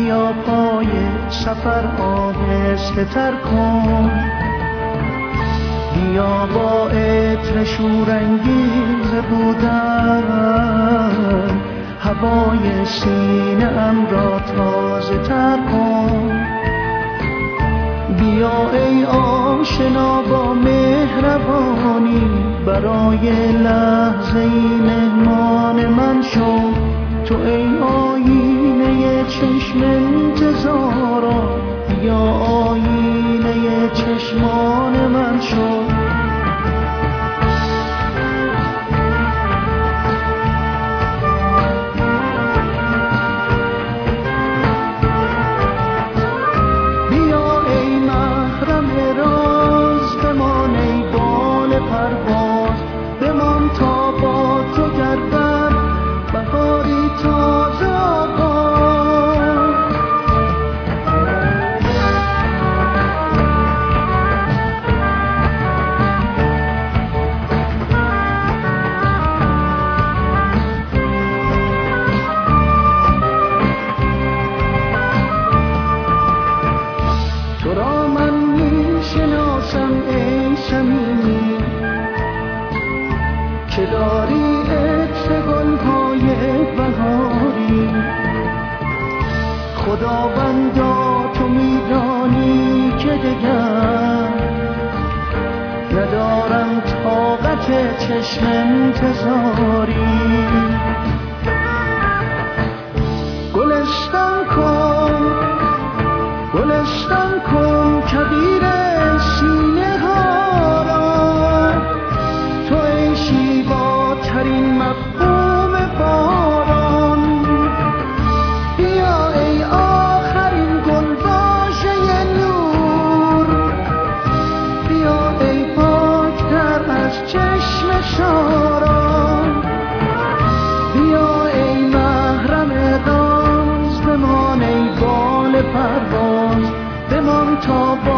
بیا پای سفر آهسته تر کن، بیا با عطر شورانگیز بودن هوای سینه‌ام را تازه تر کن. بیا ای آشنا با مهربانی، برای لحظه‌ای مهمان من شو. تو ای آینه چشم انتظارم، بیا آینه چشمان من شو. بیا ای محرم راز، بمان ای بال پرواز، بمان تا با تو گردد بهاری تازه آغاز. تو را من میشناسم ای صمیمی، که داری عطر گل‌های بهاری. خداوندا تو میدانی که دگر ندارم طاقت چشم انتظاری. گلستان کن، گلستان کن کبیر سینه ها را، تو ای شیواترین مفهوم باران. بیا ای آخرین گلباشه نور، بیا ای پاکتر از چشم شاران. بیا ای محرم راز، بمان ای بال پرواز، بمان تا با